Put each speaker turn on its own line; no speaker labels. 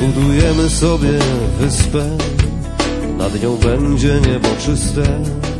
Zbudujemy sobie wyspę, nad nią będzie niebo czyste.